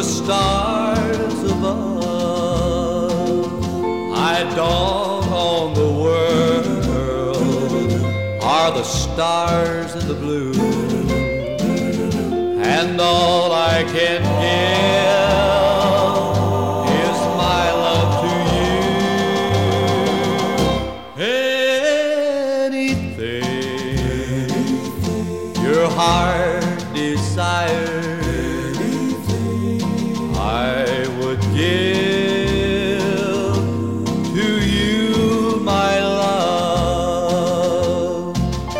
the stars above. I dawn on the world are the stars in the blue, and all I can give is my love to you. Anything your heart desires, I would give to you, my love.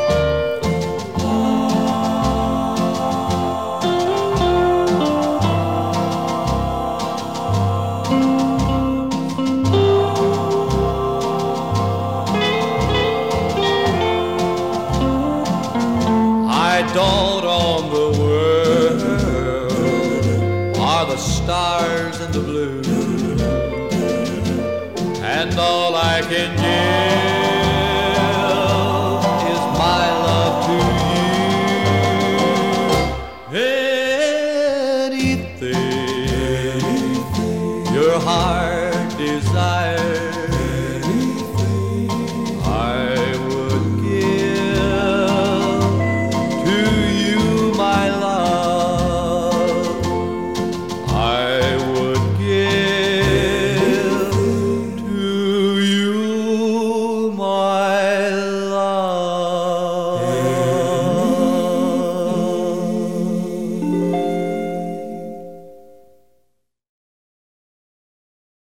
I dawn on the world are the stars in the blue, and all I can give is my love to you. Anything your heart